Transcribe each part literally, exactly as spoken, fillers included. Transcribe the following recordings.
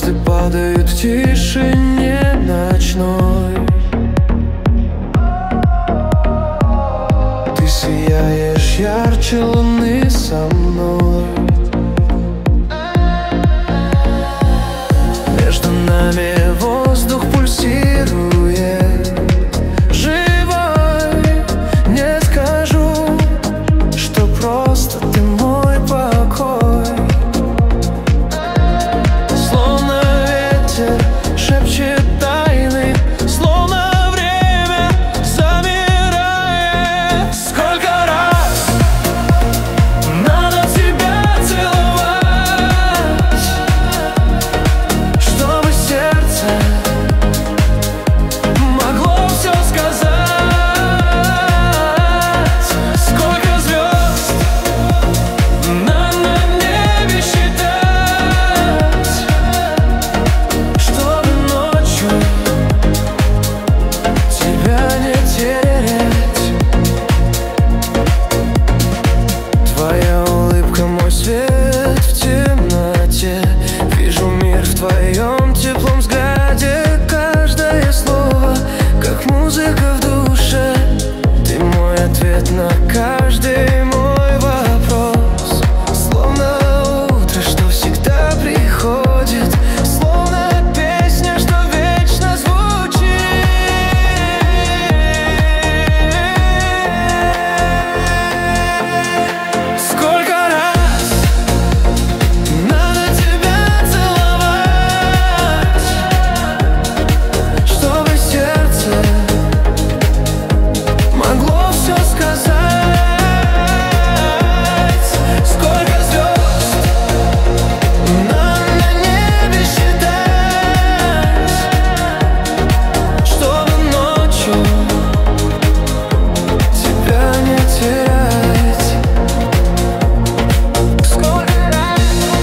Звезды падают в тишине ночной. Ты сияешь ярче луны со мной. Между нами воздух пульсирует живой. Не скажу, что просто ты мой покой. Словно ветер шепчет тайны, словно время замирает. Сколько раз надо тебя целовать, чтобы сердце могло все сказать. Сколько звезд нам на небе считать, чтобы ночью тебя не терять. Твоя улыбка мой свет в темноте. Вижу мир в твоем теплом взгляде. Каждое слово, как музыка в душе. Ты мой ответ на каждый мой вопрос. Словно утро, что всегда приходит. Словно песня, что вечно звучит. Сколько раз надо тебя целовать, чтобы сердце могло все сказать. Сколько звезд нам на небе считать, чтобы ночью тебя не терять. Сколько раз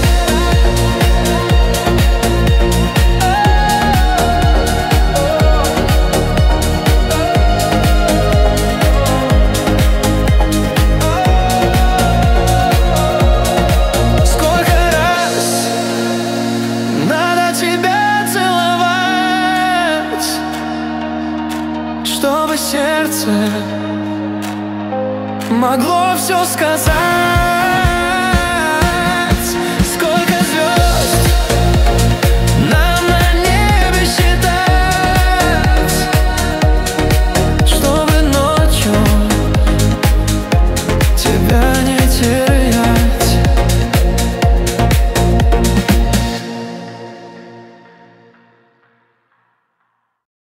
Сколько раз надо тебя целовать, чтобы сердце могло все сказать.